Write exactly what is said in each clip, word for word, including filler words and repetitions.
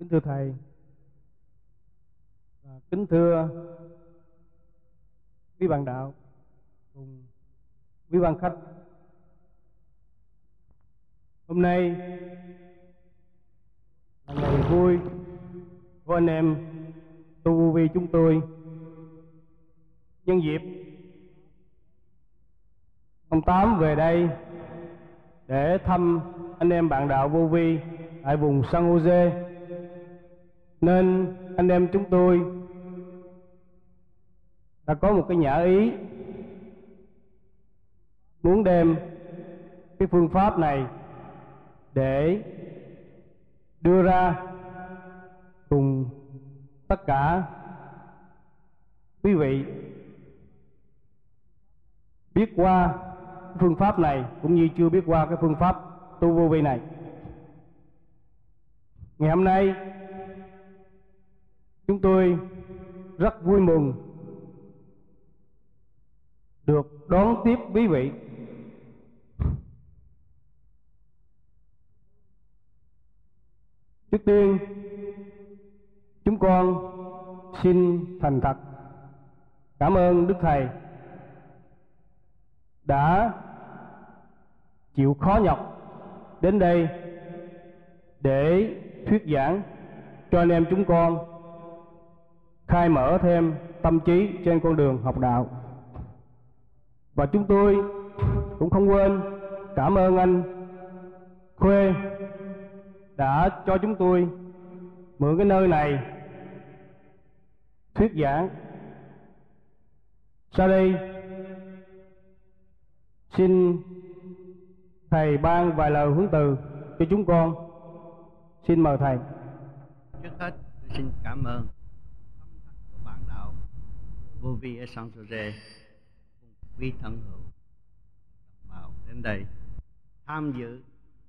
Kính thưa Thầy, và kính thưa quý bạn đạo cùng quý bạn khách, hôm nay là ngày vui của anh em tu vô vi chúng tôi. Nhân dịp ông Tám về đây để thăm anh em bạn đạo vô vi tại vùng San Jose, nên anh em chúng tôi đã có một cái nhã ý muốn đem cái phương pháp này để đưa ra cùng tất cả quý vị biết qua phương pháp này cũng như chưa biết qua cái phương pháp tu vô vi này. Ngày hôm nay chúng tôi rất vui mừng được đón tiếp quý vị. Trước tiên, chúng con xin thành thật cảm ơn Đức Thầy đã chịu khó nhọc đến đây để thuyết giảng cho anh em chúng con khai mở thêm tâm trí trên con đường học đạo. Và chúng tôi cũng không quên cảm ơn anh Khuê đã cho chúng tôi mượn cái nơi này thuyết giảng. Sau đây xin Thầy ban vài lời huấn từ cho chúng con. Xin mời Thầy. Trước hết tôi xin cảm ơn tâm thành của bạn đạo vô vi ở San Jose, quý thân hữu đồng bào đến đây tham dự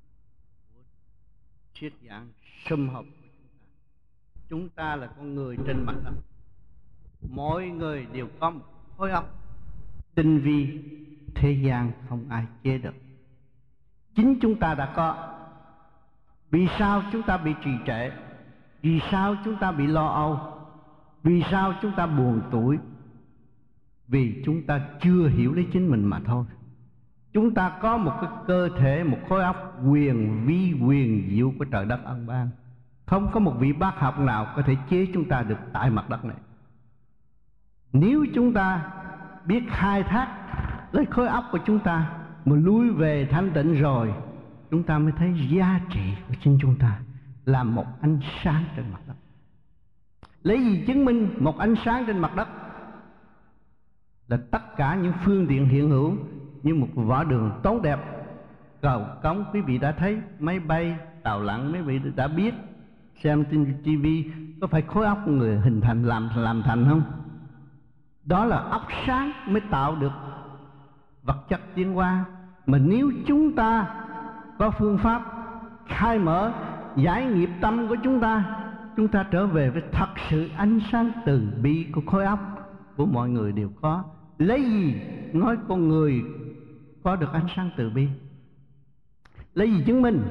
thuyết giảng sum họp của chúng ta. Chúng ta là con người trên mặt đất, mỗi người đều có một khối óc tinh vi, thế gian không ai chế được. Chính chúng ta đã có. Vì sao chúng ta bị trì trệ? Vì sao chúng ta bị lo âu? Vì sao chúng ta buồn tủi? Vì chúng ta chưa hiểu lấy chính mình mà thôi. Chúng ta có một cái cơ thể, một khối óc quyền vi quyền diệu của trời đất ân ban. Không có một vị bác học nào có thể chế chúng ta được tại mặt đất này. Nếu chúng ta biết khai thác lấy khối óc của chúng ta mà lui về thanh tịnh rồi, chúng ta mới thấy giá trị của chính chúng ta là một ánh sáng trên mặt đất. Lấy gì chứng minh một ánh sáng trên mặt đất? Là tất cả những phương tiện hiện hữu như một võ đường tốt đẹp, cầu cống. Quý vị đã thấy máy bay, tàu lặn, mấy vị đã biết xem trên ti vi, có phải khối óc người hình thành làm làm thành không? Đó là óc sáng mới tạo được vật chất tiến hóa. Mà nếu chúng ta có phương pháp khai mở giải nghiệp tâm của chúng ta, chúng ta trở về với thật sự ánh sáng từ bi của khối óc của mọi người đều có. Lấy gì nói con người có được ánh sáng từ bi? Lấy gì chứng minh?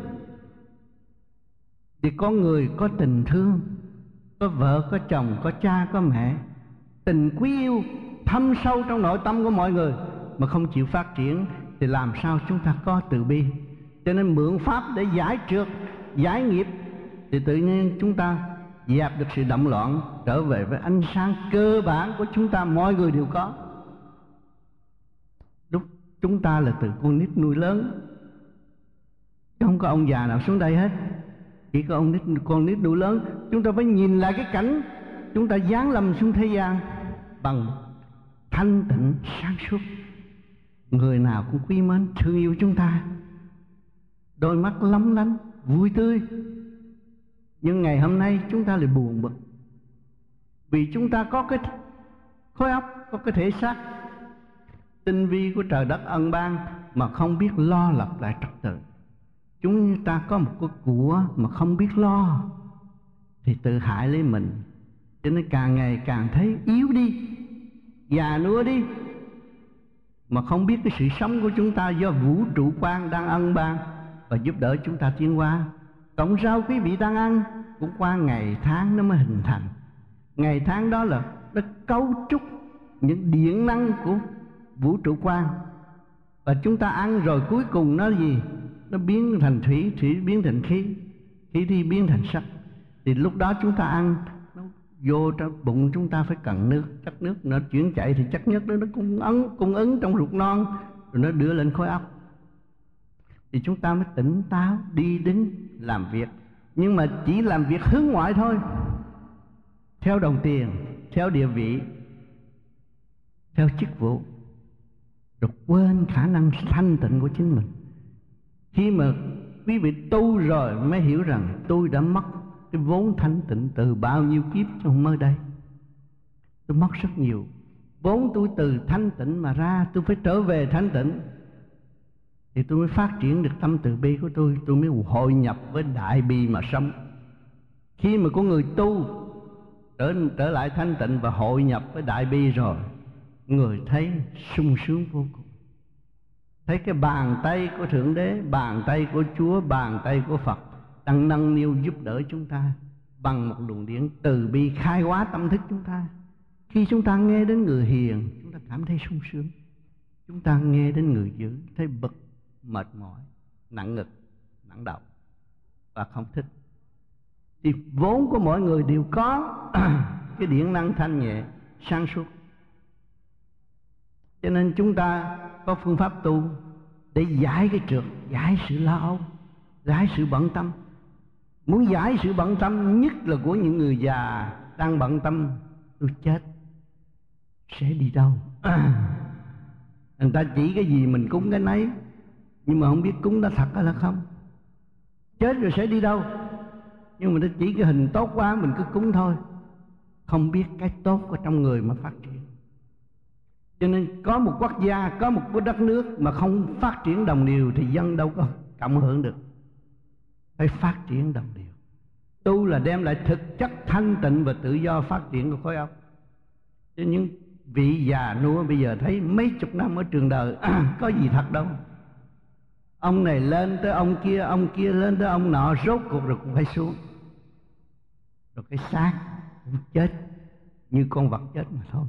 Thì con người có tình thương, có vợ, có chồng, có cha, có mẹ, tình quý yêu thâm sâu trong nội tâm của mọi người mà không chịu phát triển thì làm sao chúng ta có từ bi? Cho nên mượn pháp để giải trượt, giải nghiệp thì tự nhiên chúng ta dẹp được sự động loạn, trở về với ánh sáng cơ bản của chúng ta mọi người đều có. Lúc chúng ta là từ con nít nuôi lớn, chứ không có ông già nào xuống đây hết, chỉ có ông nít, con nít nuôi lớn. Chúng ta phải nhìn lại cái cảnh chúng ta giáng lâm xuống thế gian bằng thanh tịnh sáng suốt. Người nào cũng quý mến thương yêu chúng ta, đôi mắt lóng lánh vui tươi. Nhưng ngày hôm nay chúng ta lại buồn bực, vì chúng ta có cái khối óc, có cái thể xác tinh vi của trời đất ân ban mà không biết lo lập lại trật tự. Chúng ta có một cái của mà không biết lo thì tự hại lấy mình. Cho nên càng ngày càng thấy yếu đi, già nua đi, mà không biết cái sự sống của chúng ta do vũ trụ quan đang ân ban và giúp đỡ chúng ta tiến hóa. Cọng rau quý vị đang ăn cũng qua ngày tháng nó mới hình thành. Ngày tháng đó là nó cấu trúc những điện năng của vũ trụ quang. Và chúng ta ăn rồi cuối cùng nó gì? Nó biến thành thủy, thủy biến thành khí, khí thì biến thành sắt. Thì lúc đó chúng ta ăn, nó vô trong bụng chúng ta phải cần nước. Chất nước nó chuyển chạy thì chất nhất đó nó cung ứng, cung ứng trong ruột non, rồi nó đưa lên khối óc. Thì chúng ta mới tỉnh táo, đi đứng, làm việc. Nhưng mà chỉ làm việc hướng ngoại thôi, theo đồng tiền, theo địa vị, theo chức vụ, rồi quên khả năng thanh tịnh của chính mình. Khi mà quý vị tu rồi mới hiểu rằng tôi đã mất cái vốn thanh tịnh từ bao nhiêu kiếp trong mơ đây. Tôi mất rất nhiều. Vốn tôi từ thanh tịnh mà ra, tôi phải trở về thanh tịnh, thì tôi mới phát triển được tâm từ bi của tôi. Tôi mới hội nhập với đại bi mà sống. Khi mà có người tu trở, trở lại thanh tịnh và hội nhập với đại bi rồi, người thấy sung sướng vô cùng. Thấy cái bàn tay của Thượng Đế, bàn tay của Chúa, bàn tay của Phật đang nâng niu giúp đỡ chúng ta bằng một luồng điển từ bi khai hóa tâm thức chúng ta. Khi chúng ta nghe đến người hiền, chúng ta cảm thấy sung sướng. Chúng ta nghe đến người dữ, thấy bực, mệt mỏi, nặng ngực, nặng đầu và không thích. Thì vốn của mọi người đều có cái điện năng thanh nhẹ, sáng suốt. Cho nên chúng ta có phương pháp tu để giải cái trượt, giải sự lo âu, giải sự bận tâm. Muốn giải sự bận tâm nhất là của những người già đang bận tâm tôi chết sẽ đi đâu. Người ta chỉ cái gì mình cúng cái nấy, nhưng mà không biết cúng đó thật hay là không. Chết rồi sẽ đi đâu, nhưng mà nó chỉ cái hình tốt quá mình cứ cúng thôi, không biết cái tốt của trong người mà phát triển. Cho nên có một quốc gia, có một cái đất nước mà không phát triển đồng đều thì dân đâu có cộng hưởng được. Phải phát triển đồng đều. Tu là đem lại thực chất thanh tịnh và tự do phát triển của khối óc. Cho những vị già nua bây giờ thấy mấy chục năm ở trường đời có gì thật đâu. Ông này lên tới ông kia, ông kia lên tới ông nọ, rốt cuộc rồi cũng phải xuống. Rồi cái xác cũng chết như con vật chết mà thôi.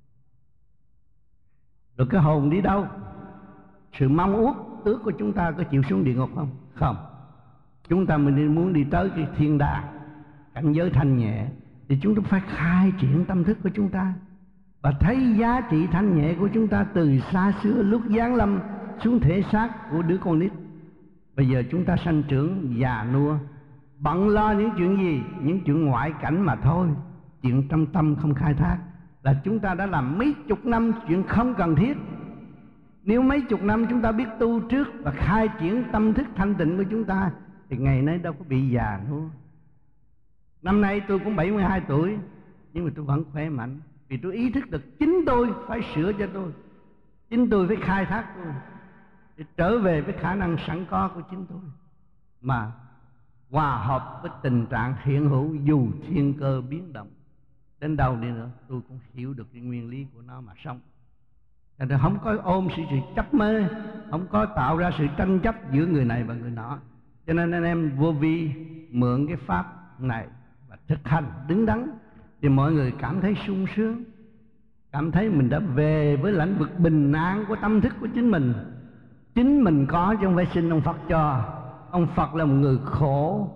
Rồi cái hồn đi đâu? Sự mong ước ước của chúng ta có chịu xuống địa ngục không? Không. Chúng ta mình muốn đi tới cái thiên đàng, cảnh giới thanh nhẹ, thì chúng ta phải khai triển tâm thức của chúng ta và thấy giá trị thanh nhẹ của chúng ta từ xa xưa lúc giáng lâm xuống thể xác của đứa con nít. Bây giờ chúng ta sanh trưởng già nua, bận lo những chuyện gì? Những chuyện ngoại cảnh mà thôi. Chuyện trong tâm không khai thác là chúng ta đã làm mấy chục năm chuyện không cần thiết. Nếu mấy chục năm chúng ta biết tu trước và khai triển tâm thức thanh tịnh của chúng ta thì ngày nay đâu có bị già nữa. Năm nay tôi cũng bảy mươi hai tuổi, nhưng mà tôi vẫn khỏe mạnh, vì tôi ý thức được chính tôi phải sửa cho tôi, chính tôi phải khai thác tôi để trở về với khả năng sẵn có của chính tôi, mà hòa hợp với tình trạng hiện hữu dù thiên cơ biến động đến đâu đi nữa, tôi cũng hiểu được cái nguyên lý của nó mà sống. Thành ra không có ôm sự, sự chấp mê, không có tạo ra sự tranh chấp giữa người này và người nọ. Cho nên anh em vô vi mượn cái pháp này và thực hành đứng đắn thì mọi người cảm thấy sung sướng, cảm thấy mình đã về với lãnh vực bình an của tâm thức của chính mình. Chính mình có chứ không phải xin ông Phật cho. Ông Phật là một người khổ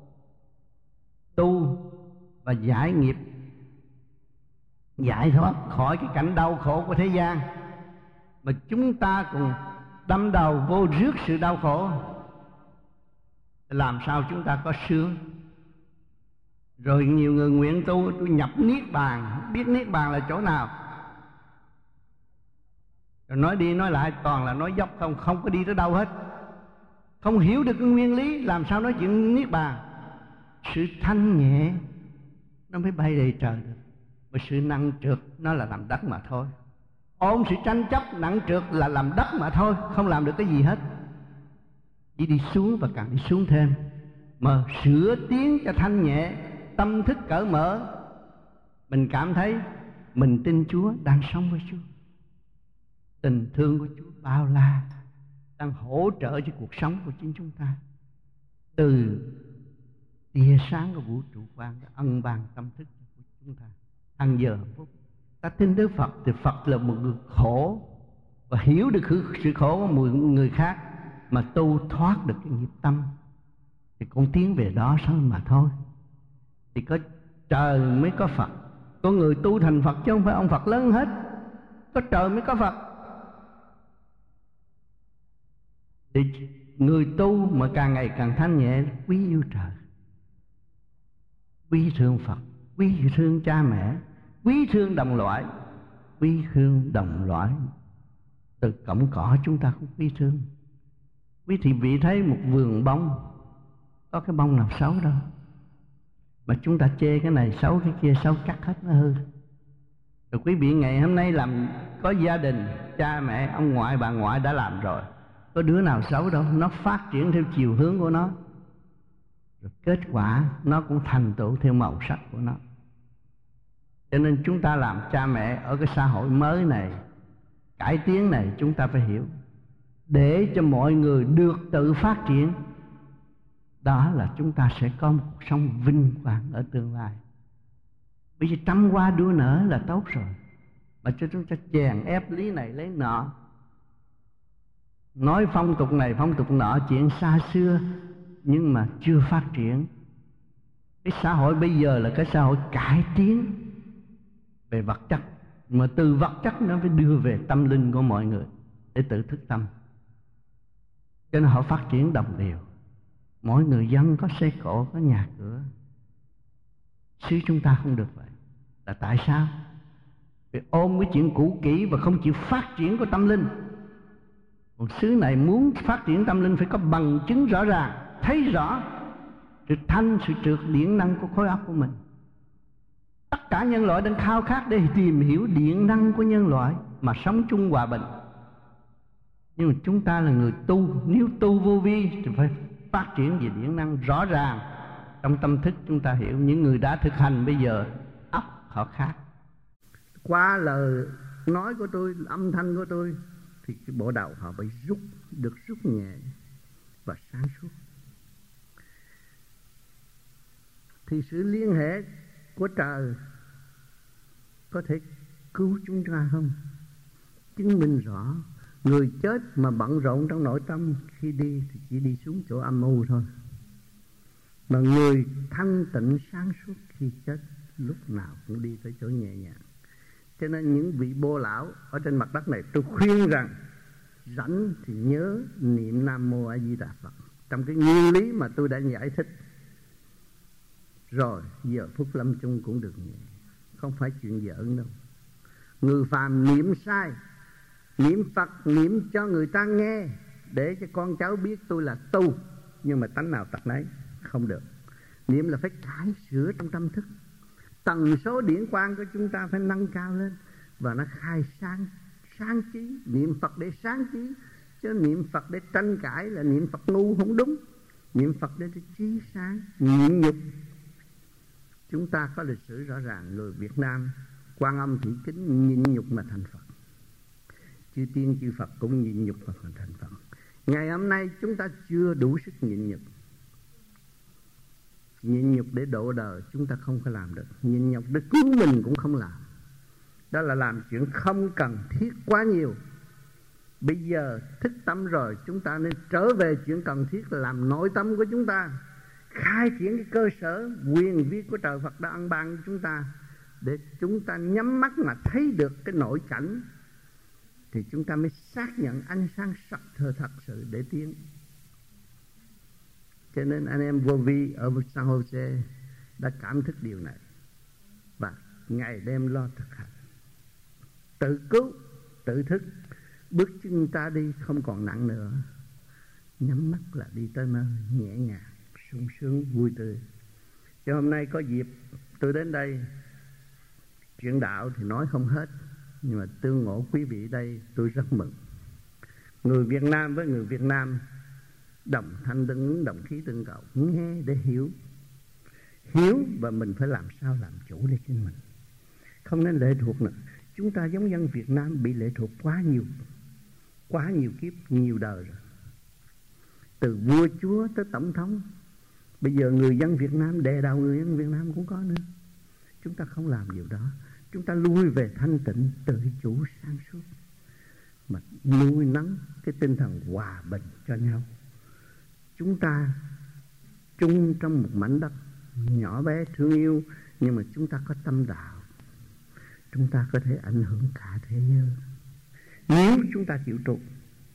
tu và giải nghiệp, giải thoát khỏi cái cảnh đau khổ của thế gian, mà chúng ta cùng đâm đầu vô rước sự đau khổ. Làm sao chúng ta có sướng? Rồi nhiều người nguyện tu, tôi nhập niết bàn, biết niết bàn là chỗ nào. Rồi nói đi nói lại toàn là nói dốc không, không có đi tới đâu hết. Không hiểu được cái nguyên lý, làm sao nói chuyện niết bàn. Sự thanh nhẹ nó mới bay đầy trời được, mà sự nặng trược nó là làm đất mà thôi. Ôm sự tranh chấp nặng trược là làm đất mà thôi, không làm được cái gì hết. Chỉ đi xuống và càng đi xuống thêm, mà sửa tiến cho thanh nhẹ, tâm thức cởi mở. Mình cảm thấy mình tin Chúa, đang sống với Chúa, tình thương của Chúa bao la, đang hỗ trợ cho cuộc sống của chính chúng ta. Từ tia sáng của vũ trụ quan đã ân ban tâm thức của chúng ta hàng giờ phút. Ta tin Đức Phật thì Phật là một người khổ và hiểu được sự khổ của một người khác mà tu thoát được cái nghiệp tâm thì con tiến về đó sao mà thôi. Thì có trời mới có Phật, có người tu thành Phật chứ không phải ông Phật lớn hết. Có trời mới có Phật. Thì người tu mà càng ngày càng thanh nhẹ, quý yêu trời, quý thương Phật, quý thương cha mẹ, quý thương đồng loại, quý thương đồng loại. Từ cọng cỏ chúng ta cũng quý thương. Quý thị vị thấy một vườn bông, có cái bông nào xấu đâu, mà chúng ta chê cái này xấu, cái kia xấu, cắt hết nó hư. Rồi quý vị ngày hôm nay làm có gia đình, cha mẹ, ông ngoại, bà ngoại đã làm rồi, có đứa nào xấu đâu, nó phát triển theo chiều hướng của nó. Rồi kết quả nó cũng thành tựu theo màu sắc của nó. Cho nên chúng ta làm cha mẹ ở cái xã hội mới này, cải tiến này, chúng ta phải hiểu, để cho mọi người được tự phát triển, đó là chúng ta sẽ có một cuộc sống vinh quang ở tương lai. Bây giờ trăm hoa đua nở là tốt rồi, mà cho chúng ta chèn ép lý này lấy nọ, nói phong tục này phong tục nọ, chuyện xa xưa nhưng mà chưa phát triển. Cái xã hội bây giờ là cái xã hội cải tiến về vật chất, mà từ vật chất nó phải đưa về tâm linh của mọi người để tự thức tâm. Cho nên họ phát triển đồng đều. Mỗi người dân có xe cộ, có nhà cửa. Xứ chúng ta không được vậy. Là tại sao? Vì ôm cái chuyện cũ kỹ và không chịu phát triển của tâm linh. Một xứ này muốn phát triển tâm linh phải có bằng chứng rõ ràng, thấy rõ sự thanh, sự trượt điện năng của khối óc của mình. Tất cả nhân loại đang khao khát để tìm hiểu điện năng của nhân loại mà sống chung hòa bình. Nhưng mà chúng ta là người tu, nếu tu vô vi thì phải phát triển về điện năng rõ ràng. Trong tâm thức chúng ta hiểu, những người đã thực hành bây giờ óc họ khác. Qua lời nói của tôi, âm thanh của tôi, thì cái bộ đầu họ bị rút, được rút nhẹ và sáng suốt. Thì sự liên hệ của trời có thể cứu chúng ta không? Chứng minh rõ. Người chết mà bận rộn trong nội tâm, khi đi thì chỉ đi xuống chỗ âm u thôi. Mà người thanh tịnh sáng suốt khi chết lúc nào cũng đi tới chỗ nhẹ nhàng. Cho nên những vị bô lão ở trên mặt đất này, tôi khuyên rằng rảnh thì nhớ niệm Nam Mô A Di Đà Phật trong cái nguyên lý mà tôi đã giải thích. Rồi giờ phút lâm chung cũng được nhẹ, không phải chuyện giỡn đâu. Người phàm niệm sai, niệm Phật niệm cho người ta nghe, để cho con cháu biết tôi là tu, nhưng mà tánh nào tật nấy, không được. Niệm là phải cải sửa trong tâm thức. Tần số điển quang của chúng ta phải nâng cao lên, và nó khai sáng sáng trí. Niệm Phật để sáng trí, chứ niệm Phật để tranh cãi là niệm Phật ngu không đúng. Niệm Phật để trí sáng, nhịn nhục. Chúng ta có lịch sử rõ ràng, người Việt Nam Quan Âm Thị Kính nhịn nhục mà thành Phật, chư tiên chư Phật cũng nhịn nhục mà thành Phật. Ngày hôm nay chúng ta chưa đủ sức nhịn nhục. Nhịn nhục để độ đời chúng ta không có làm được. Nhịn nhục để cứu mình cũng không làm. Đó là làm chuyện không cần thiết quá nhiều. Bây giờ thức tâm rồi, chúng ta nên trở về chuyện cần thiết là làm nội tâm của chúng ta, khai triển cái cơ sở quyền vi của trời Phật đã ân ban cho chúng ta, để chúng ta nhắm mắt mà thấy được cái nội cảnh, thì chúng ta mới xác nhận ánh sáng sắc thơ thật sự để tiến. Cho nên anh em vô vi ở San Jose đã cảm thức điều này, và ngày đêm lo thực hành, tự cứu, tự thức. Bước chân ta đi không còn nặng nữa, nhắm mắt là đi tới nơi nhẹ nhàng, sung sướng, vui tươi. Cho hôm nay có dịp tôi đến đây, chuyện đạo thì nói không hết, nhưng mà tương ngộ quý vị đây tôi rất mừng. Người Việt Nam với người Việt Nam đồng thanh tương ứng, đồng khí tương cầu, nghe để hiểu. Hiểu và mình phải làm sao làm chủ để chính mình, không nên lệ thuộc nữa. Chúng ta giống dân Việt Nam bị lệ thuộc quá nhiều, quá nhiều kiếp, nhiều đời rồi. Từ vua chúa tới tổng thống, Bây giờ người dân Việt Nam đè đầu người dân Việt Nam cũng có nữa. Chúng ta không làm điều đó. Chúng ta lui về thanh tịnh, tự chủ, sáng suốt, mà nuôi nấng cái tinh thần hòa bình cho nhau. Chúng ta chung trong một mảnh đất nhỏ bé thương yêu, nhưng mà chúng ta có tâm đạo, chúng ta có thể ảnh hưởng cả thế giới nếu chúng ta chịu trụ,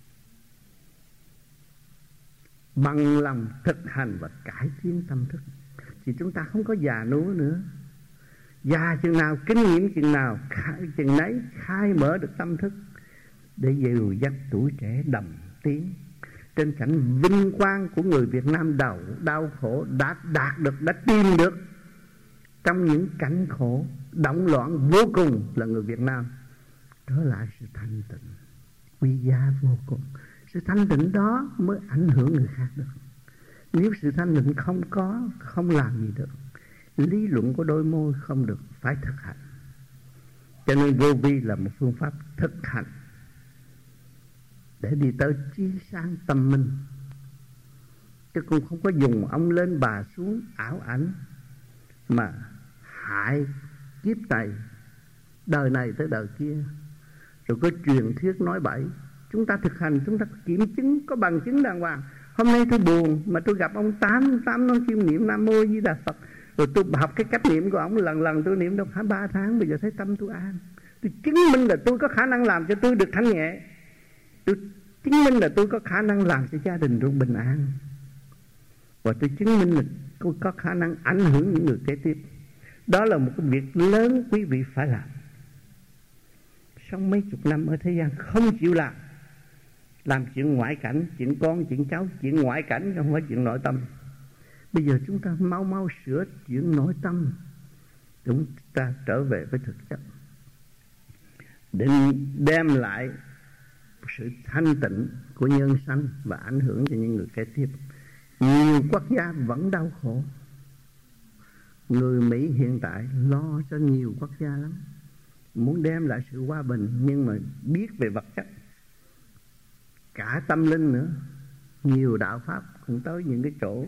bằng lòng thực hành và cải tiến tâm thức. Thì chúng ta không có già nua nữa. Già chừng nào, kinh nghiệm chừng nào, chừng nấy khai mở được tâm thức để dìu dắt tuổi trẻ đầm tiến trên cảnh vinh quang của người Việt Nam đầu đau khổ đã đạt được, đã tìm được trong những cảnh khổ động loạn vô cùng là người Việt Nam trở lại sự thanh tịnh quý giá vô cùng. Sự thanh tịnh đó mới ảnh hưởng người khác được. Nếu sự thanh tịnh không có, không làm gì được. Lý luận của đôi môi không được, phải thực hành. Cho nên vô vi là một phương pháp thực hành để đi tới trí sáng tâm minh. Chứ cũng không có dùng ông lên bà xuống ảo ảnh mà hại kiếp này, đời này tới đời kia, rồi có truyền thuyết nói bậy. Chúng ta thực hành, chúng ta kiểm chứng, có bằng chứng đàng hoàng. Hôm nay tôi buồn mà tôi gặp ông Tám, Tám nói kim niệm Nam Mô Di Đà Phật, rồi tôi học cái cách niệm của ông, lần lần tôi niệm đâu khoảng ba tháng, bây giờ thấy tâm tôi an. Tôi chứng minh là tôi có khả năng làm cho tôi được thanh nhẹ. Tôi chứng minh là tôi có khả năng làm cho gia đình tôi bình an. Và tôi chứng minh là tôi có khả năng ảnh hưởng những người kế tiếp. Đó là một cái việc lớn quý vị phải làm. Sống mấy chục năm ở thế gian không chịu làm, làm chuyện ngoại cảnh, chuyện con, chuyện cháu, chuyện ngoại cảnh, không phải chuyện nội tâm. Bây giờ chúng ta mau mau sửa chuyện nội tâm, chúng ta trở về với thực chất, để đem lại sự thanh tịnh của nhân sanh và ảnh hưởng cho những người kế tiếp. Nhiều quốc gia vẫn đau khổ. Người Mỹ hiện tại lo cho nhiều quốc gia lắm, muốn đem lại sự hòa bình, nhưng mà biết về vật chất, cả tâm linh nữa. Nhiều đạo pháp cũng tới những cái chỗ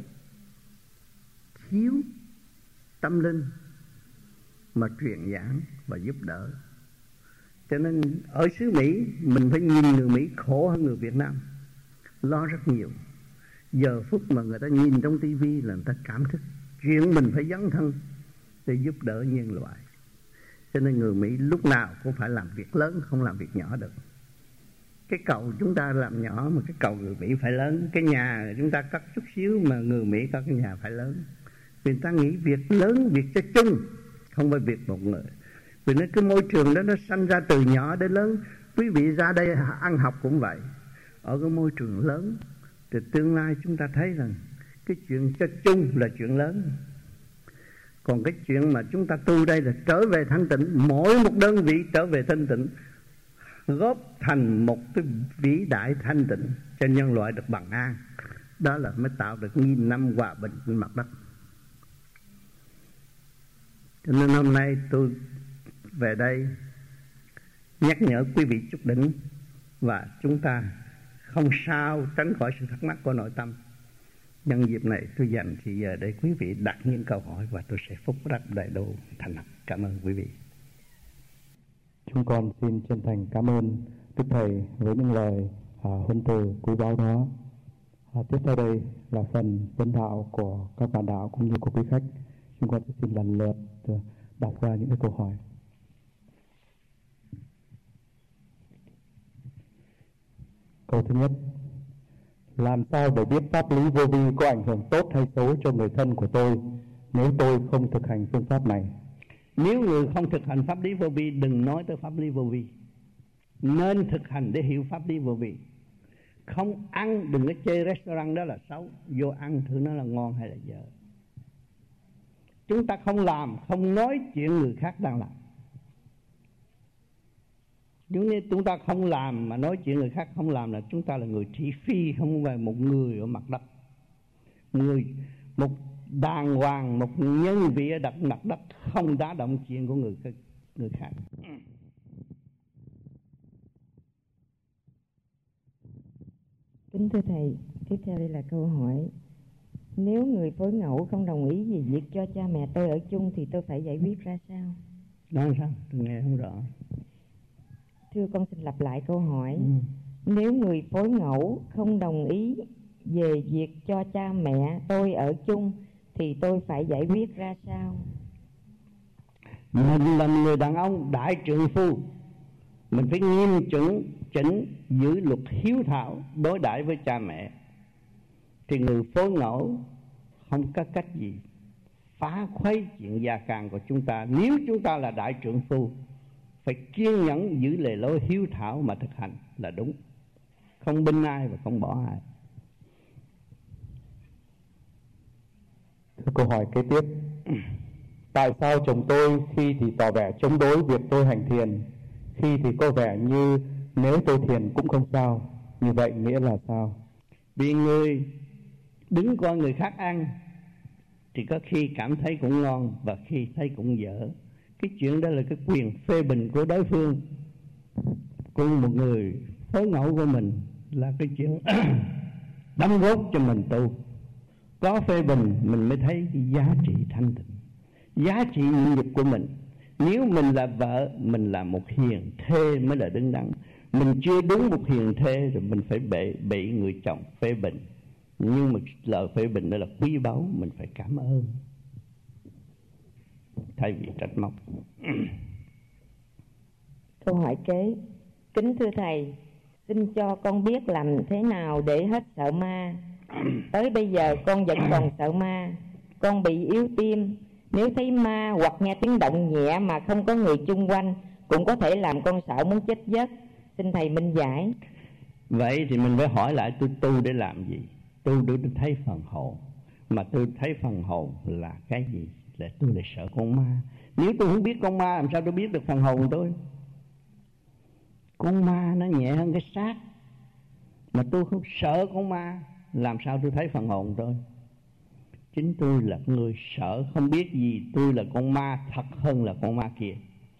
thiếu tâm linh mà truyền giảng và giúp đỡ. Cho nên ở xứ Mỹ mình phải nhìn người Mỹ khổ hơn người Việt Nam, lo rất nhiều. Giờ phút mà người ta nhìn trong tivi là người ta cảm thức chuyện mình phải dấn thân để giúp đỡ nhân loại. Cho nên người Mỹ lúc nào cũng phải làm việc lớn, không làm việc nhỏ được. Cái cầu chúng ta làm nhỏ mà cái cầu người Mỹ phải lớn. Cái nhà chúng ta cất chút xíu mà người Mỹ có cái nhà phải lớn. Vì người ta nghĩ việc lớn, việc cho chung, không phải việc một người. Vì nên cái môi trường đó nó sanh ra từ nhỏ đến lớn. Quý vị ra đây ăn học cũng vậy. Ở cái môi trường lớn thì tương lai chúng ta thấy rằng cái chuyện cho chung là chuyện lớn. Còn cái chuyện mà chúng ta tu đây là trở về thanh tịnh. Mỗi một đơn vị trở về thanh tịnh, góp thành một cái vĩ đại thanh tịnh cho nhân loại được bằng an. Đó là mới tạo được nghìn năm hòa bình trên mặt đất. Cho nên hôm nay tôi về đây nhắc nhở quý vị chút đỉnh, và chúng ta không sao tránh khỏi sự thắc mắc của nội tâm. Nhân dịp này tôi dành thì giờ để quý vị đặt những câu hỏi và tôi sẽ phúc đáp đầy đủ thành thật. Cảm ơn quý vị. Chúng con xin chân thành cảm ơn Đức Thầy với những lời à, huân từ quý báu đó. À, tiếp theo đây là phần vấn đạo của các bạn đạo cũng như của quý khách. Chúng con sẽ xin lần lượt đọc ra những cái câu hỏi. Câu thứ nhất: làm sao để biết pháp lý vô vi có ảnh hưởng tốt hay xấu cho người thân của tôi nếu tôi không thực hành phương pháp này? Nếu người không thực hành pháp lý vô vi, đừng nói tới pháp lý vô vi. Nên thực hành để hiểu pháp lý vô vi. Không ăn, đừng có chơi restaurant đó là xấu. Vô ăn thử nó là ngon hay là dở. Chúng ta không làm, không nói chuyện người khác đang làm. Nếu như chúng ta không làm mà nói chuyện người khác không làm là chúng ta là người thị phi, không phải một người ở mặt đất. Người, một đàng hoàng, một nhân vị ở đặt mặt đất không đá động chuyện của người, người khác. Kính thưa Thầy, tiếp theo đây là câu hỏi. Nếu người phối ngẫu không đồng ý về việc cho cha mẹ tôi ở chung thì tôi phải giải quyết ra sao? Nói sao? Tôi nghe không rõ. Thưa con xin lặp lại câu hỏi. Ừ. Nếu người phối ngẫu không đồng ý về việc cho cha mẹ tôi ở chung thì tôi phải giải quyết ra sao? Mình là người đàn ông đại trượng phu, mình phải nghiêm chuẩn chỉnh giữ luật hiếu thảo đối đãi với cha mẹ. Thì người phối ngẫu không có cách gì phá khuấy chuyện gia can của chúng ta. Nếu chúng ta là đại trượng phu, phải kiên nhẫn giữ lề lối hiếu thảo mà thực hành là đúng, không binh ai và không bỏ ai. Câu hỏi kế tiếp. Tại sao chồng tôi khi thì tỏ vẻ chống đối việc tôi hành thiền, khi thì có vẻ như nếu tôi thiền cũng không sao? Như vậy nghĩa là sao? Vì người đứng coi người khác ăn thì có khi cảm thấy cũng ngon và khi thấy cũng dở. Cái chuyện đó là cái quyền phê bình của đối phương. Cùng một người phối ngẫu của mình là cái chuyện đóng góp cho mình tu. Có phê bình mình mới thấy cái giá trị thanh tịnh, giá trị nhịn nhục của mình. Nếu mình là vợ, mình là một hiền thê mới là đứng đắn. Mình chưa đúng một hiền thê rồi mình phải bị, bị người chồng phê bình. Nhưng mà lời phê bình đó là quý báu, mình phải cảm ơn thay vì trách móc. Câu hỏi kế. Kính thưa Thầy, xin cho con biết làm thế nào để hết sợ ma. Tới bây giờ con vẫn còn sợ ma. Con bị yếu tim. Nếu thấy ma hoặc nghe tiếng động nhẹ mà không có người chung quanh cũng có thể làm con sợ muốn chết giấc. Xin Thầy minh giải. Vậy thì mình phải hỏi lại tôi tu để làm gì? Tu để tôi thấy phần hồn. Mà tôi thấy phần hồn là cái gì? Là tôi lại sợ con ma. Nếu tôi không biết con ma làm sao tôi biết được phần hồn tôi? Con ma nó nhẹ hơn cái xác. Mà tôi không sợ con ma, làm sao tôi thấy phần hồn tôi? Chính tôi là người sợ không biết gì. Tôi là con ma thật hơn là con ma kia.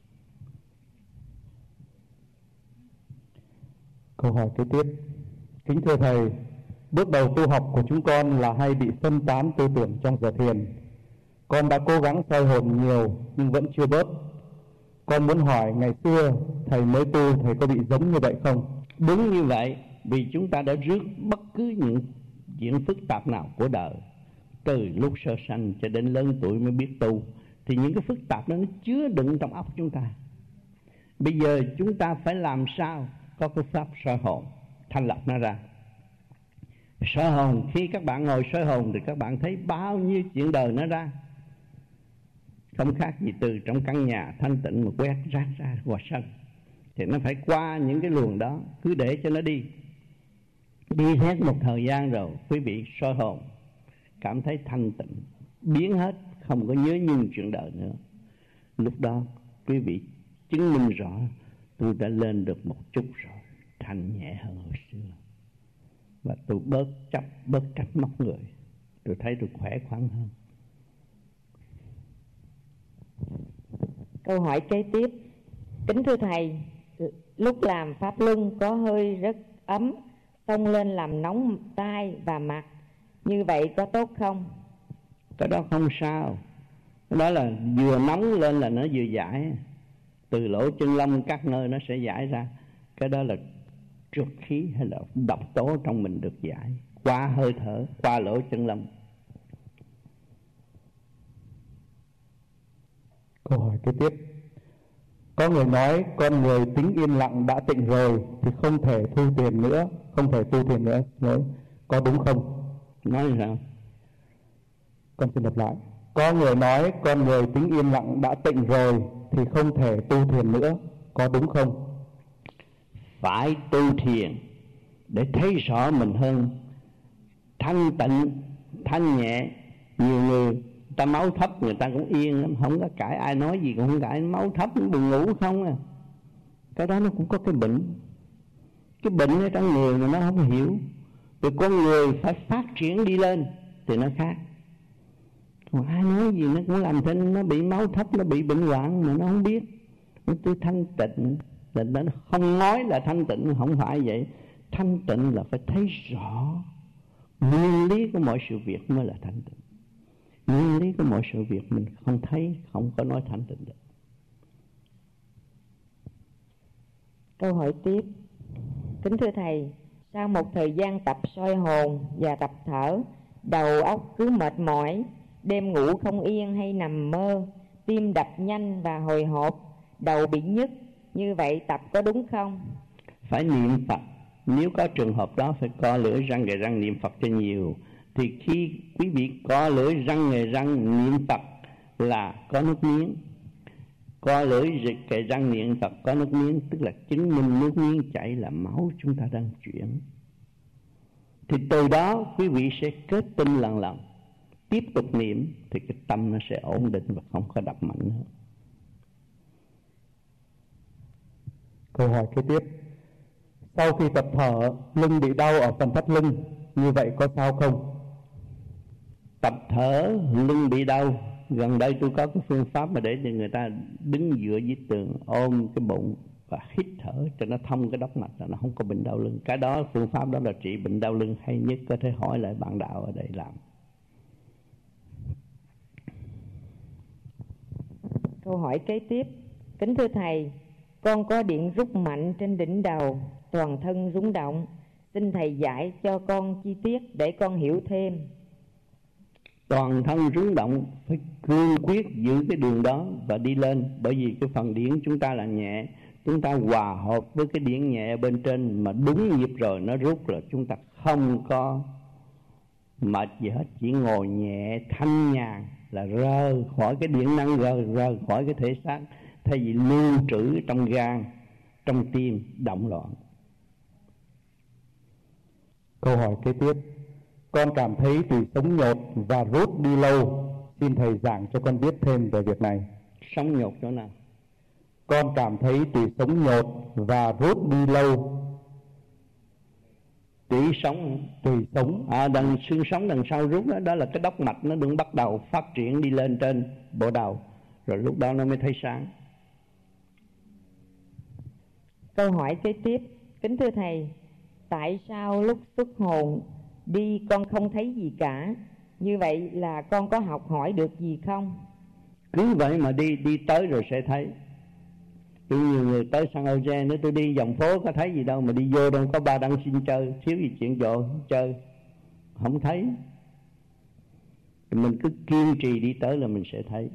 Câu hỏi kế tiếp. Kính thưa Thầy, bước đầu tu học của chúng con là hay bị phân tán tư tưởng trong giờ thiền. Con đã cố gắng soi hồn nhiều nhưng vẫn chưa bớt. Con muốn hỏi ngày xưa Thầy mới tu, Thầy có bị giống như vậy không? Đúng như vậy. Vì chúng ta đã rước bất cứ những chuyện phức tạp nào của đời, từ lúc sơ sanh cho đến lớn tuổi mới biết tu, thì những cái phức tạp đó nó chứa đựng trong óc chúng ta. Bây giờ chúng ta phải làm sao có cái pháp soi hồn, thanh lọc nó ra. Soi hồn, khi các bạn ngồi soi hồn thì các bạn thấy bao nhiêu chuyện đời nó ra, không khác gì từ trong căn nhà thanh tịnh mà quét rác ra ngoài sân. Thì nó phải qua những cái luồng đó, cứ để cho nó đi. Đi hết một thời gian rồi, quý vị soi hồn, cảm thấy thanh tịnh, biến hết, không có nhớ nhung chuyện đời nữa. Lúc đó quý vị chứng minh rõ tôi đã lên được một chút rồi, thanh nhẹ hơn hồi xưa. Và tôi bớt chấp, bớt trách móc người. Tôi thấy tôi khỏe khoắn hơn. Câu hỏi kế tiếp. Kính thưa Thầy, lúc làm pháp luân có hơi rất ấm, xông lên làm nóng tay và mặt, như vậy có tốt không? Cái đó không sao. Cái đó là vừa nóng lên là nó vừa giải. Từ lỗ chân lông các nơi nó sẽ giải ra. Cái đó là trượt khí hay là độc tố trong mình được giải qua hơi thở, qua lỗ chân lông. Câu hỏi kế tiếp. Có người nói con người tính yên lặng đã tịnh rồi thì không thể thu tiền nữa, không thể tu thiền nữa, nữa. Có đúng không? Nói sao? Con xin đọc lại. Có người nói con người tính yên lặng đã tịnh rồi thì không thể tu thiền nữa, có đúng không? Phải tu thiền để thấy rõ mình hơn, thanh tịnh, thanh nhẹ. Nhiều người ta máu thấp người ta cũng yên lắm, không có cãi, ai nói gì cũng không cãi. Máu thấp buồn ngủ không à. Cái đó nó cũng có cái bệnh. Cái bệnh ở trong người mà nó không hiểu. Vì con người phải phát triển đi lên thì nó khác. Còn ai nói gì nó cũng làm cho nó bị máu thấp, nó bị bệnh hoạn mà nó không biết. Nó tôi thanh tịnh là nó không nói là thanh tịnh, không phải vậy. Thanh tịnh là phải thấy rõ Nguyên lý của mọi sự việc mới là thanh tịnh. Nguyên lý của mọi sự việc mình không thấy, không có nói thanh tịnh được. Câu hỏi tiếp. Kính thưa Thầy, sau một thời gian tập soi hồn và tập thở, đầu óc cứ mệt mỏi, đêm ngủ không yên hay nằm mơ, tim đập nhanh và hồi hộp, đầu bị nhức, như vậy tập có đúng không? Phải niệm Phật. Nếu có trường hợp đó phải co lưỡi răng kề răng niệm Phật cho nhiều. Thì khi quý vị co lưỡi răng kề răng niệm Phật là có nước miếng. Co lưỡi kề răng niệm Phật có nước miếng, tức là chứng minh nước miếng chảy là máu chúng ta đang chuyển. Thì từ đó quý vị sẽ kết tinh lần lần, tiếp tục niệm thì cái tâm nó sẽ ổn định và không có đập mạnh nữa. Câu hỏi kế tiếp. Sau khi tập thở, lưng bị đau ở phần thắt lưng, như vậy có sao không? Tập thở, lưng bị đau. Gần đây tôi có cái phương pháp mà để cho người ta đứng dựa dưới tường, ôm cái bụng và hít thở cho nó thông cái đốc mạch, là nó không có bệnh đau lưng. Cái đó, phương pháp đó là trị bệnh đau lưng hay nhất. Có thể hỏi lại bạn đạo ở đây làm. Câu hỏi kế tiếp. Kính thưa Thầy, con có điện rút mạnh trên đỉnh đầu, toàn thân rung động. Xin Thầy dạy cho con chi tiết để con hiểu thêm. Toàn thân rung động, phải cương quyết giữ cái đường đó và đi lên. Bởi vì cái phần điển chúng ta là nhẹ, chúng ta hòa hợp với cái điển nhẹ bên trên, mà đúng nhịp rồi nó rút là chúng ta không có mệt gì hết, chỉ ngồi nhẹ thanh nhàn là rời khỏi cái điển năng, rời, rời khỏi cái thể xác, thay vì lưu trữ trong gan, trong tim động loạn. Câu hỏi kế tiếp. Con cảm thấy tủy sống nhột và rút đi lâu, xin Thầy giảng cho con biết thêm về việc này. Sống nhột chỗ nào? Con cảm thấy tủy sống nhột và rút đi lâu. Tủy sống, tủy sống à, đằng xương sống đằng sau rút đó, đó là cái đốc mạch nó đừng bắt đầu phát triển đi lên trên bộ đầu, rồi lúc đó nó mới thấy sáng. Câu hỏi kế tiếp. Kính thưa Thầy, tại sao lúc xuất hồn đi con không thấy gì cả? Như vậy là con có học hỏi được gì không? Cứ vậy mà đi, đi tới rồi sẽ thấy. Tôi nhiều người tới San Jose nữa, tôi đi vòng phố có thấy gì đâu, mà đi vô đâu có ba đăng xin chơi, thiếu gì chuyện chỗ chơi, không thấy. Thì mình cứ kiên trì đi tới là mình sẽ thấy.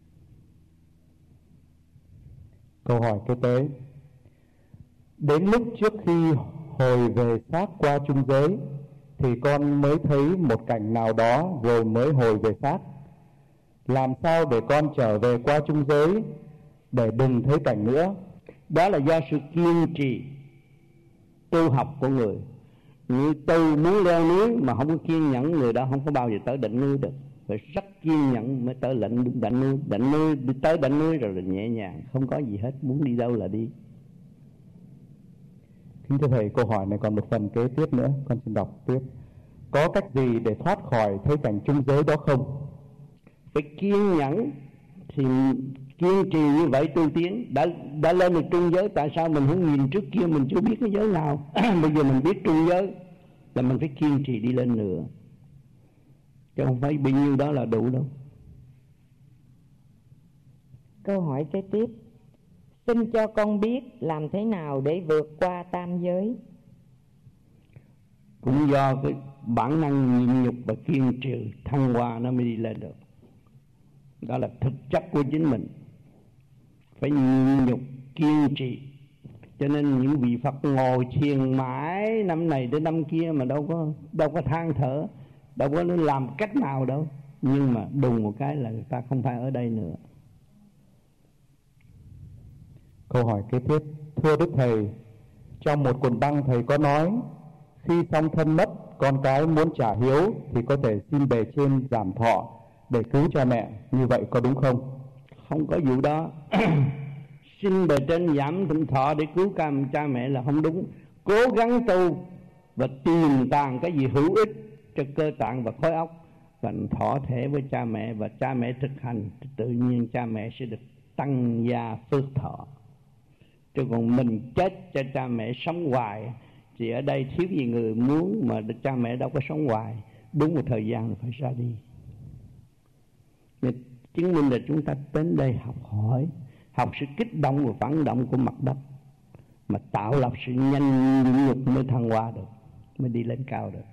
Câu hỏi kế tới. Đến lúc trước khi hồi về xác qua trung giới thì con mới thấy một cảnh nào đó rồi mới hồi về xác. Làm sao để con trở về qua trung giới để đừng thấy cảnh nữa? Đó là do sự kiên trì tu học của người. Như tu muốn leo núi mà không có kiên nhẫn, người đó không có bao giờ tới đỉnh núi được. Phải rất kiên nhẫn mới tới đỉnh, đỉnh núi. Đỉnh núi đi tới đỉnh núi rồi là nhẹ nhàng, không có gì hết, muốn đi đâu là đi. Kính thưa Thầy, câu hỏi này còn một phần kế tiếp nữa, con xin đọc tiếp. Có cách gì để thoát khỏi thấy cảnh trung giới đó không? Phải kiên nhẫn, thì kiên trì như vậy tu tiến. Đã, đã lên được trung giới, tại sao mình không nhìn trước kia mình chưa biết cái giới nào? Bây giờ mình biết trung giới là mình phải kiên trì đi lên nữa, chứ không phải bao nhiêu đó là đủ đâu. Câu hỏi kế tiếp. Xin cho con biết làm thế nào để vượt qua tam giới? Cũng do cái bản năng nhịn nhục và kiên trì thăng hoa nó mới đi lên được. Đó là thực chất của chính mình. Phải nhịn nhục, kiên trì. Cho nên những vị Phật ngồi thiền mãi năm này đến năm kia mà đâu có đâu có than thở, đâu có làm cách nào đâu. Nhưng mà đùng một cái là người ta không phải ở đây nữa. Câu hỏi kế tiếp. Thưa Đức Thầy, trong một cuộn băng Thầy có nói khi song thân mất, con cái muốn trả hiếu thì có thể xin bề trên giảm thọ để cứu cha mẹ, như vậy có đúng không? Không có vụ đó. Xin bề trên giảm thọ để cứu cha mẹ là không đúng. Cố gắng tu và tìm tàng cái gì hữu ích cho cơ tạng và khối óc và thọ thể với cha mẹ, và cha mẹ thực hành, tự nhiên cha mẹ sẽ được tăng gia phước thọ. Chứ còn mình chết cho cha mẹ sống hoài, Thì ở đây thiếu gì người muốn, mà cha mẹ đâu có sống hoài, đúng một thời gian là phải ra đi. Nên chứng minh là chúng ta đến đây học hỏi, học sự kích động và phản động của mặt đất, mà tạo lập sự nhanh nhịn nhục mới thăng hoa được, mới đi lên cao được.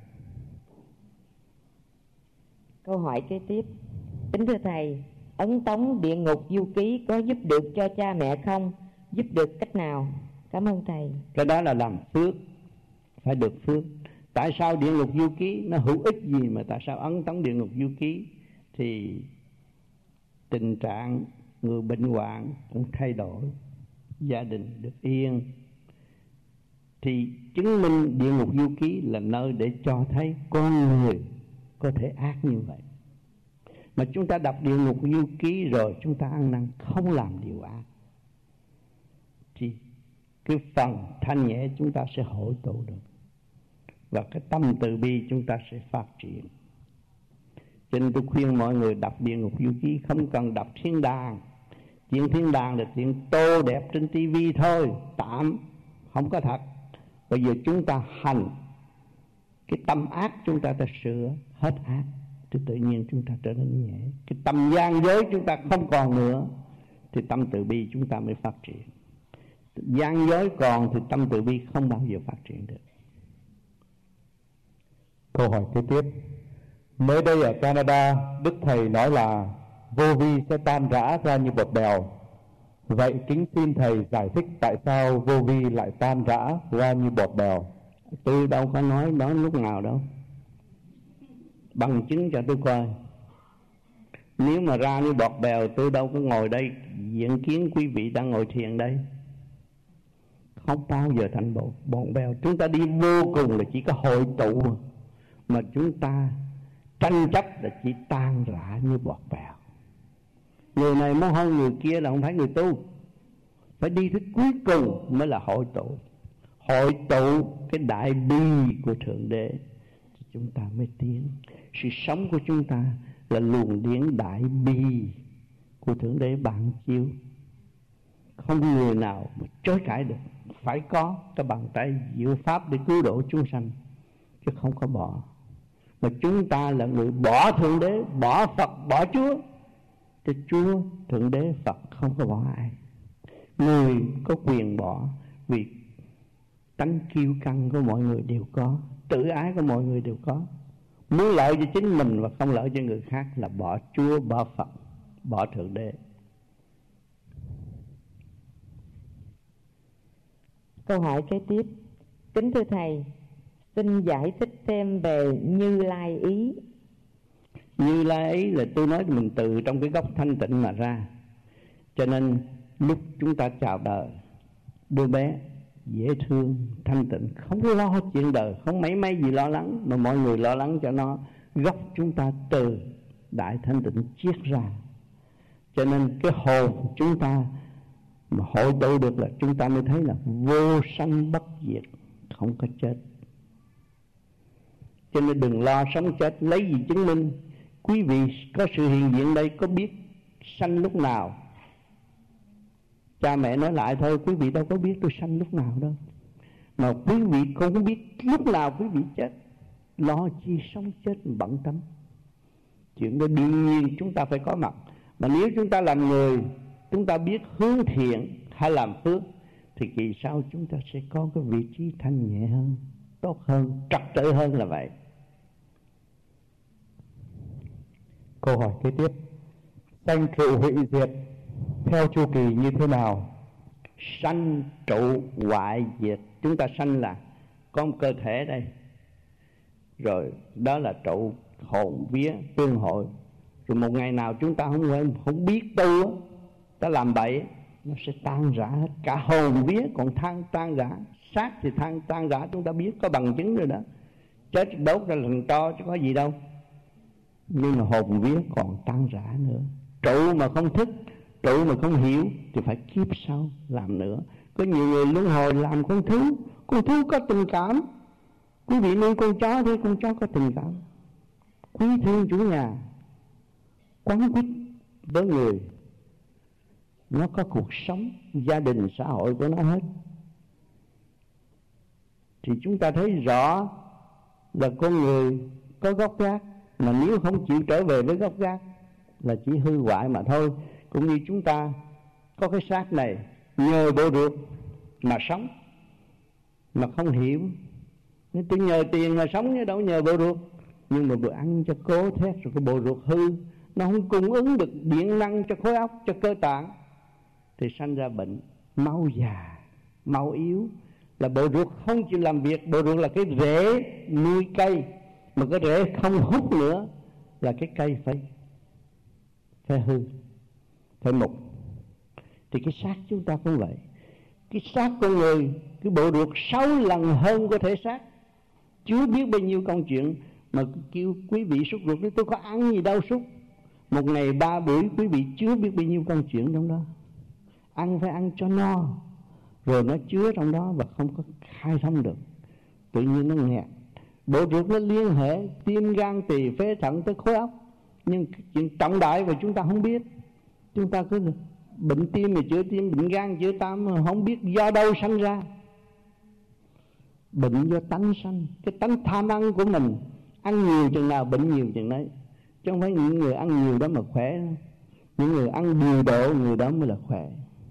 Câu hỏi kế tiếp. Kính thưa Thầy, ấn tống địa ngục du ký có giúp được cho cha mẹ không? Giúp được cách nào? Cảm ơn Thầy. Cái đó là làm phước, phải được phước. Tại sao địa ngục du ký nó hữu ích gì mà tại sao ấn tống địa ngục du ký? Thì tình trạng người bệnh hoạn cũng thay đổi, gia đình được yên. Thì chứng minh địa ngục du ký là nơi để cho thấy con người có thể ác như vậy. Mà chúng ta đọc địa ngục du ký rồi, chúng ta ăn năn không làm điều ác, thì cái phần thanh nhẹ chúng ta sẽ hội tụ được, và cái tâm từ bi chúng ta sẽ phát triển. Cho nên tôi khuyên mọi người đọc địa ngục du ký, không cần đọc thiên đàng. Chuyện thiên đàng là chuyện tô đẹp trên tivi thôi, tạm, không có thật. Bây giờ chúng ta hành cái tâm ác, chúng ta ta sửa hết ác, thì tự nhiên chúng ta trở nên nhẹ. Cái tâm gian dối chúng ta không còn nữa, thì tâm từ bi chúng ta mới phát triển. Gian dối còn thì tâm từ bi không bao giờ phát triển được. Câu hỏi kế tiếp. Mới đây ở Canada, Đức Thầy nói là vô vi sẽ tan rã ra như bột bèo. Vậy kính xin Thầy giải thích tại sao vô vi lại tan rã ra như bọt bèo? Tôi đâu có nói đó lúc nào đâu. Bằng chứng cho tôi coi. Nếu mà ra như bọt bèo, tôi đâu có ngồi đây diện kiến quý vị đang ngồi thiền đây. Không bao giờ thành bọt, bọt bèo. Chúng ta đi vô cùng là chỉ có hội tụ, mà chúng ta tranh chấp là chỉ tan rã như bọt bèo. Người này muốn hơn người kia là không phải người tu. Phải đi tới cuối cùng mới là hội tụ. Hội tụ cái đại bi của Thượng Đế thì chúng ta mới tiến. Sự sống của chúng ta là luồng điển đại bi của Thượng Đế ban chiếu. Không người nào mà chối cãi được. Phải có cái bàn tay diệu pháp để cứu độ chúng sanh, chứ không có bỏ. Mà chúng ta là người bỏ Thượng Đế, bỏ Phật, bỏ Chúa. Thì Chúa, Thượng Đế, Phật không có bỏ ai. Người có quyền bỏ, vì tánh kiêu căng của mọi người đều có, tự ái của mọi người đều có. Muốn lợi cho chính mình và không lợi cho người khác là bỏ Chúa, bỏ Phật, bỏ Thượng Đế. Câu hỏi kế tiếp. Kính thưa Thầy, xin giải thích thêm về Như Lai ý. Như Lai ý là tôi nói mình từ trong cái gốc thanh tịnh mà ra. Cho nên lúc chúng ta chào đời, đứa bé dễ thương, thanh tịnh, không có lo chuyện đời, không mấy mấy gì lo lắng, mà mọi người lo lắng cho nó. Gốc chúng ta từ đại thanh tịnh chiết ra. Cho nên cái hồn chúng ta mà hội tụ được là chúng ta mới thấy là vô sanh bất diệt, không có chết. Cho nên đừng lo sống chết, lấy gì chứng minh? Quý vị có sự hiện diện đây, có biết sanh lúc nào? Cha mẹ nói lại thôi, quý vị đâu có biết tôi sanh lúc nào đâu. Mà quý vị không biết lúc nào quý vị chết. Lo chi sống chết bận tâm. Chuyện đó đương nhiên chúng ta phải có mặt. Mà nếu chúng ta làm người, chúng ta biết hướng thiện hay làm phước, thì kỳ sau chúng ta sẽ có cái vị trí thanh nhẹ hơn, tốt hơn, trật tự hơn là vậy. Câu hỏi kế tiếp. Sanh trụ hủy diệt theo chu kỳ như thế nào? Sanh trụ hoại diệt. Chúng ta sanh là có một cơ thể đây, rồi đó là trụ hồn vía tương hội. Rồi một ngày nào chúng ta không không biết tu, ta làm bậy, nó sẽ tan rã hết. Cả hồn vía còn tan tan rã, xác thì tan tan rã, chúng ta biết, có bằng chứng rồi đó. Chết đốt ra lần to chứ có gì đâu. Nhưng mà hồn vía còn tan rã nữa. Trụ mà không thức, trụ mà không hiểu thì phải kiếp sau làm nữa. Có nhiều người luân hồi làm con thú. Con thú có tình cảm. Quý vị nuôi con chó thì con chó có tình cảm, quý thương chủ nhà, quán quýt với người. Nó có cuộc sống, gia đình, xã hội của nó hết. thì chúng ta thấy rõ là con người có gốc gác, mà nếu không chịu trở về với gốc gác là chỉ hư hoại mà thôi. Cũng như chúng ta có cái xác này nhờ bộ ruột mà sống, mà không hiểu nên tôi nhờ tiền mà sống chứ đâu nhờ bộ ruột. Nhưng mà vừa ăn cho cố thét rồi cái bộ ruột hư, nó không cung ứng được điện năng cho khối óc, cho cơ tạng, thì sanh ra bệnh, mau già, mau yếu. Là bộ ruột không chịu làm việc. Bộ ruột là cái rễ nuôi cây, mà cái rễ không hút nữa là cái cây phải phải hư, phải mục. Thì cái xác chúng ta cũng vậy. Cái xác con người, cái bộ ruột sáu lần hơn có thể xác, chưa biết bao nhiêu công chuyện. Mà kêu quý vị súc ruột, tôi có ăn gì đâu súc. Một ngày ba bữa quý vị chưa biết bao nhiêu công chuyện trong đó. Ăn phải ăn cho no, rồi nó chứa trong đó và không có khai thông được, tự nhiên nó nghẹt. Bộ ruột nó liên hệ tim, gan, tỳ, phế, thận tới khối óc. Nhưng chuyện trọng đại mà chúng ta không biết. Chúng ta cứ bệnh tim mà chữa tim, bệnh gan chữa tam, mà không biết do đâu sanh ra. Bệnh do tánh sanh, cái tánh tham ăn của mình. Ăn nhiều chừng nào bệnh nhiều chừng đấy. Chứ không phải những người ăn nhiều đó mà khỏe. Những người ăn điều độ, người đó mới là khỏe.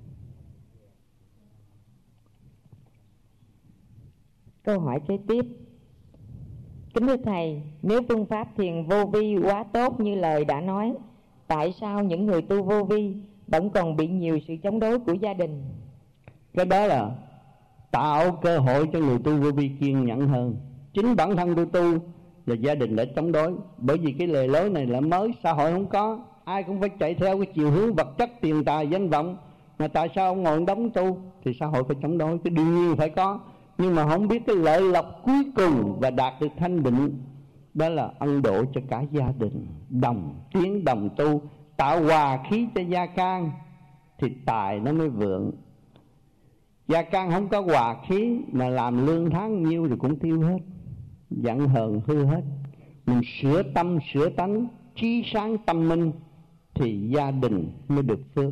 Câu hỏi kế tiếp. Kính thưa Thầy, nếu phương pháp thiền vô vi quá tốt như lời đã nói, tại sao những người tu vô vi vẫn còn bị nhiều sự chống đối của gia đình? Cái đó là tạo cơ hội cho người tu vô vi kiên nhẫn hơn. Chính bản thân tôi tu là gia đình đã chống đối. Bởi vì cái lề lối này là mới, xã hội không có, ai cũng phải chạy theo cái chiều hướng vật chất, tiền tài, danh vọng. Mà tại sao ông ngồi đóng tu? Thì xã hội phải chống đối, cái đương nhiên phải có. Nhưng mà không biết cái lợi lộc cuối cùng và đạt được thanh định, đó là ân độ cho cả gia đình, đồng tiến đồng tu, tạo hòa khí cho gia can, thì tài nó mới vượng. Gia can không có hòa khí mà làm lương tháng nhiêu thì cũng tiêu hết, giận hờn hư hết. Mình sửa tâm sửa tánh, trí sáng tâm minh, thì gia đình mới được phước.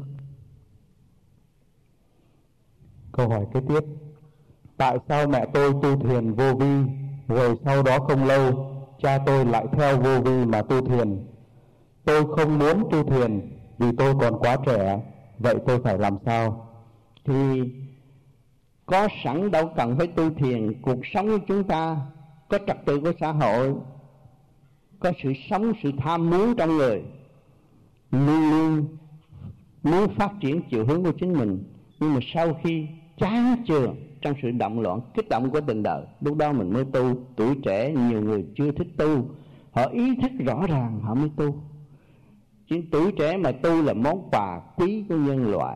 Câu hỏi kế tiếp. Tại sao mẹ tôi tu thiền vô vi, rồi sau đó không lâu cha tôi lại theo vô vi mà tu thiền? Tôi không muốn tu thiền vì tôi còn quá trẻ, vậy tôi phải làm sao? Thì có sẵn đâu cần phải tu thiền. Cuộc sống của chúng ta có trật tự của xã hội, có sự sống, sự tham muốn trong người, luôn luôn muốn phát triển chiều hướng của chính mình. Nhưng mà sau khi chán chường trong sự động loạn, kích động của tình đời, lúc đó mình mới tu. Tuổi trẻ nhiều người chưa thích tu, họ ý thức rõ ràng họ mới tu. Chứ tuổi trẻ mà tu là món quà quý của nhân loại.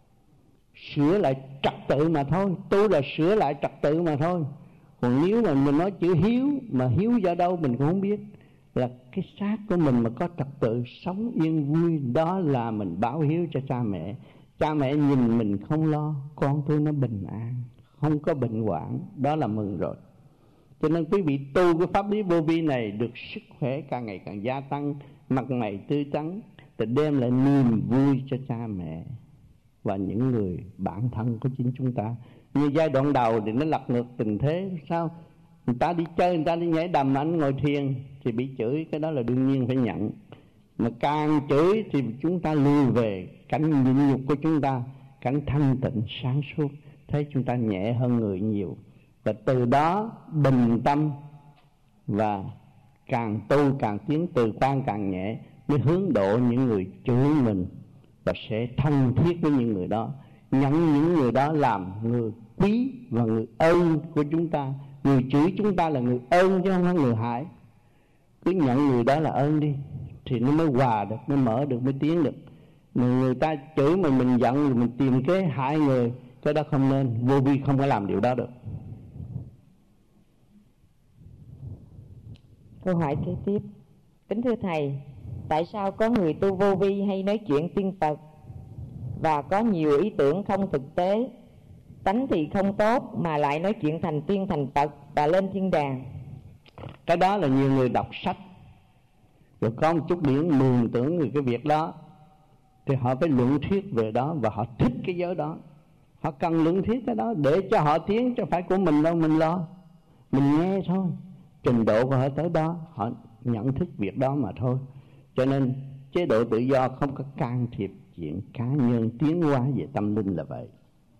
Sửa lại trật tự mà thôi, tu là sửa lại trật tự mà thôi. Còn nếu mà mình nói chữ hiếu, mà hiếu do đâu mình cũng không biết. Là cái xác của mình mà có trật tự, sống yên vui, đó là mình báo hiếu cho cha mẹ. Cha mẹ nhìn mình không lo, con tôi nó bình an, không có bệnh hoạn, đó là mừng rồi. Cho nên quý vị tu cái pháp lý vô vi này, được sức khỏe càng ngày càng gia tăng, mặt mày tươi tắn, thì đem lại niềm vui cho cha mẹ và những người bạn thân của chính chúng ta. Như giai đoạn đầu thì nó lật ngược tình thế. Sao người ta đi chơi, người ta đi nhảy đầm, anh ngồi thiền thì bị chửi, cái đó là đương nhiên phải nhận. Mà càng chửi thì chúng ta lùi về cảnh nhịn nhục của chúng ta, cảnh thanh tịnh sáng suốt, thấy chúng ta nhẹ hơn người nhiều. Và từ đó bình tâm, và càng tu càng tiến, từ quan càng nhẹ, mới hướng độ những người chửi mình, và sẽ thân thiết với những người đó, nhận những người đó làm người quý và người ơn của chúng ta. Người chửi chúng ta là người ơn chứ không phải người hại. Cứ nhận người đó là ơn đi, thì nó mới hòa được, mới mở được, mới tiến được. Người, người ta chửi mà mình giận rồi mình tìm kế hại người, cái đó không nên. Vô vi không có làm điều đó được. Câu hỏi kế tiếp. Kính thưa Thầy, tại sao có người tu vô vi hay nói chuyện tiên Phật và có nhiều ý tưởng không thực tế, tánh thì không tốt mà lại nói chuyện thành tiên thành Phật và lên thiên đàng? Cái đó là nhiều người đọc sách rồi có một chút điểm mường tưởng về cái việc đó, thì họ phải luận thuyết về đó, và họ thích cái giới đó, họ cần luận thuyết cái đó để cho họ tiến, chứ phải của mình đâu mình lo. Mình nghe thôi, trình độ của họ tới đó, họ nhận thức việc đó mà thôi. Cho nên chế độ tự do không có can thiệp chuyện cá nhân, tiến hóa về tâm linh là vậy.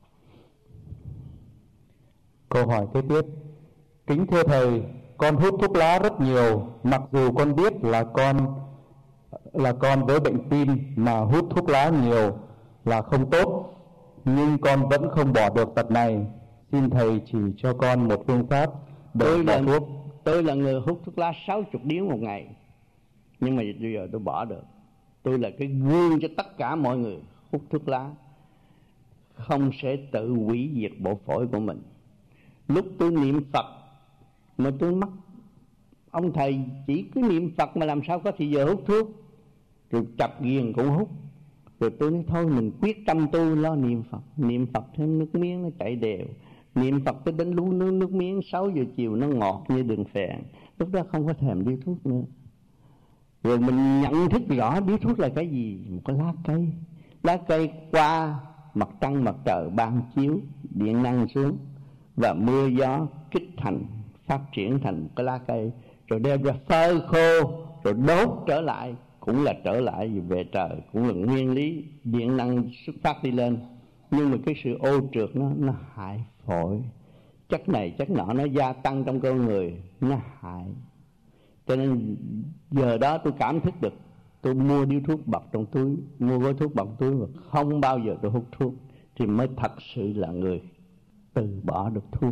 Câu hỏi kế tiếp: kính thưa thầy, con hút thuốc lá rất nhiều, mặc dù con biết là con là con với bệnh tim mà hút thuốc lá nhiều là không tốt, nhưng con vẫn không bỏ được tật này. Xin thầy chỉ cho con một phương pháp để tôi bỏ là, thuốc. Tôi là người hút thuốc lá sáu mươi điếu một ngày, nhưng mà bây giờ tôi bỏ được. Tôi là cái gương cho tất cả mọi người hút thuốc lá không sẽ tự hủy diệt bộ phổi của mình. Lúc tôi niệm Phật mà tôi mắc, ông thầy chỉ cứ niệm Phật mà làm sao có thì giờ hút thuốc, rồi chập ghiền cũng hút. Rồi tôi nói thôi mình quyết tâm tu lo niệm Phật. Niệm Phật thêm nước miếng nó chảy đều. Niệm Phật tới đến lú nước, nước miếng sáu giờ chiều nó ngọt như đường phèn. Lúc đó không có thèm điếu thuốc nữa. Rồi mình nhận thức rõ điếu thuốc là cái gì. Một cái lá cây. Lá cây qua mặt trăng mặt trời ban chiếu điện năng xuống, và mưa gió kích thành, phát triển thành cái lá cây, rồi đem ra phơi khô, rồi đốt trở lại, cũng là trở lại về trời, cũng là nguyên lý điện năng xuất phát đi lên. Nhưng mà cái sự ô trượt nó nó hại phổi, chất này chất nọ nó gia tăng trong con người, nó hại. Cho nên giờ đó tôi cảm thức được, tôi mua điếu thuốc bọc trong túi, mua gói thuốc bọc túi, và không bao giờ tôi hút thuốc, thì mới thật sự là người từ bỏ được thuốc.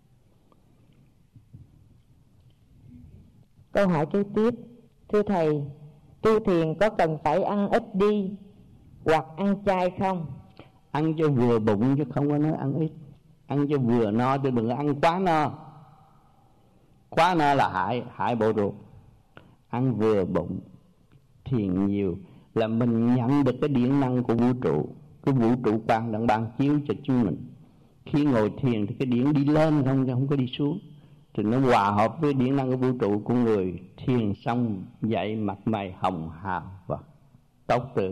Câu hỏi kế tiếp: thưa thầy, tu thiền có cần phải ăn ít đi hoặc ăn chay không? Ăn cho vừa bụng chứ không có nói ăn ít. Ăn cho vừa no chứ đừng ăn quá no. Quá no là hại, hại bộ ruột. Ăn vừa bụng, thiền nhiều là mình nhận được cái điện năng của vũ trụ. Cái vũ trụ quan đang ban chiếu cho chúng mình. Khi ngồi thiền thì cái điện đi lên không, không có đi xuống. Thì nó hòa hợp với điện năng của vũ trụ của người. Thiền xong dậy mặt mày hồng hào và tốt tươi.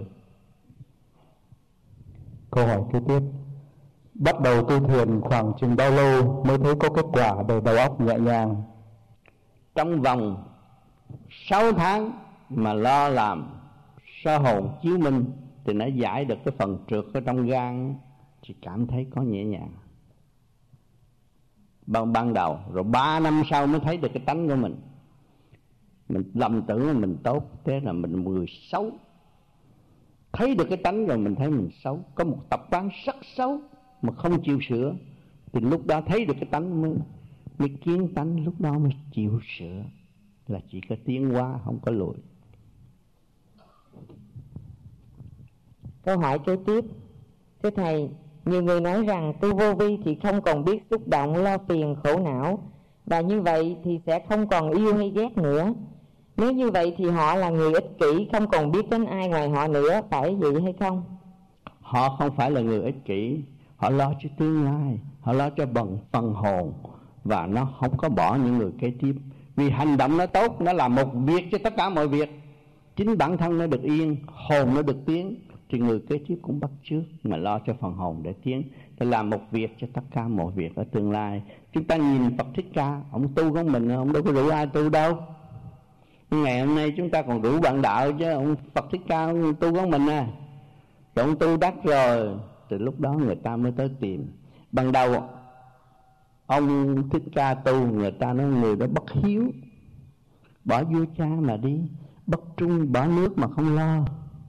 Câu hỏi kế tiếp: bắt đầu tu thiền khoảng chừng bao lâu mới thấy có kết quả về đầu óc nhẹ nhàng? Trong vòng sáu tháng mà lo làm sơ hồn chiếu minh thì nó giải được cái phần trượt ở trong gan, thì cảm thấy có nhẹ nhàng ban, ban đầu. Rồi ba năm sau mới thấy được cái tánh của mình. Mình lầm tưởng là mình tốt, thế là mình một người xấu. Thấy được cái tánh rồi mình thấy mình xấu, có một tập quán rất xấu mà không chịu sửa, thì lúc đó thấy được cái tánh mới, mới kiến tánh, lúc đó mới chịu sửa. Là chỉ có tiến hóa, không có lùi. Câu hỏi kế tiếp: thưa thầy, nhiều người nói rằng tu vô vi thì không còn biết xúc động, lo phiền, khổ não, và như vậy thì sẽ không còn yêu hay ghét nữa. Nếu như vậy thì họ là người ích kỷ, không còn biết đến ai ngoài họ nữa, phải vậy hay không? Họ không phải là người ích kỷ, họ lo cho tương lai, họ lo cho bằng phần hồn, và nó không có bỏ những người kế tiếp. Vì hành động nó tốt, nó làm một việc cho tất cả mọi việc. Chính bản thân nó được yên, hồn nó được tiến, thì người kế tiếp cũng bắt chước mà lo cho phần hồn để tiến, để làm một việc cho tất cả mọi việc ở tương lai. Chúng ta nhìn Phật Thích Ca, ông tu của mình, ông đâu có rủ ai tu đâu. Ngày hôm nay chúng ta còn rủ bạn đạo chứ, ông Phật Thích Ca ông tu của mình à. Rồi ông tu đắc rồi, từ lúc đó người ta mới tới tìm. Ban đầu ông Thích Ca tu, người ta nói người đó bất hiếu, bỏ vua cha mà đi, bất trung, bỏ nước mà không lo.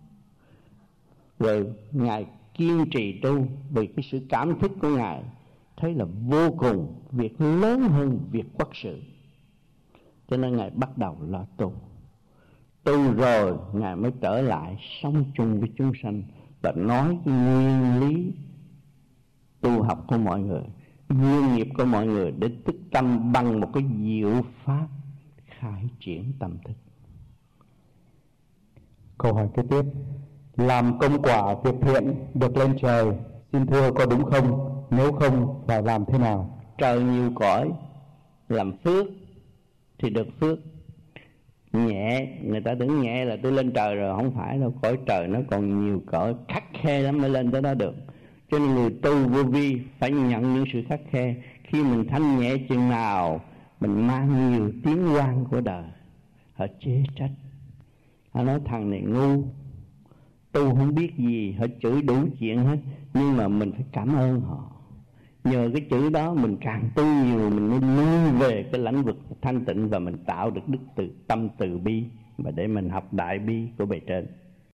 Rồi Ngài kiên trì tu, vì cái sự cảm thức của Ngài thấy là vô cùng, việc lớn hơn việc quốc sự, cho nên Ngài bắt đầu lo tu. Tu rồi Ngài mới trở lại sống chung với chúng sanh và nói cái nguyên lý tu học của mọi người, nguyên nghiệp của mọi người, để thức tâm bằng một cái diệu pháp khai triển tâm thức. Câu hỏi kế tiếp: làm công quả việc thiện được lên trời, xin thưa có đúng không? Nếu không phải làm thế nào? Trời nhiều cõi, làm phước thì được phước. Nhẹ, người ta tưởng nhẹ là tôi lên trời rồi, không phải đâu. Cõi trời nó còn nhiều cõi khắt khe lắm mới lên tới đó được. Cho nên người tu vô vi phải nhận những sự khắt khe. Khi mình thanh nhẹ chừng nào mình mang nhiều tiếng oan của đời. Họ chê trách, họ nói thằng này ngu, tu không biết gì, họ chửi đủ chuyện hết. Nhưng mà mình phải cảm ơn họ. Nhờ cái chữ đó mình càng tu nhiều, mình mới lui về cái lãnh vực thanh tịnh, và mình tạo được đức từ tâm từ bi, và để mình học đại bi của bề trên.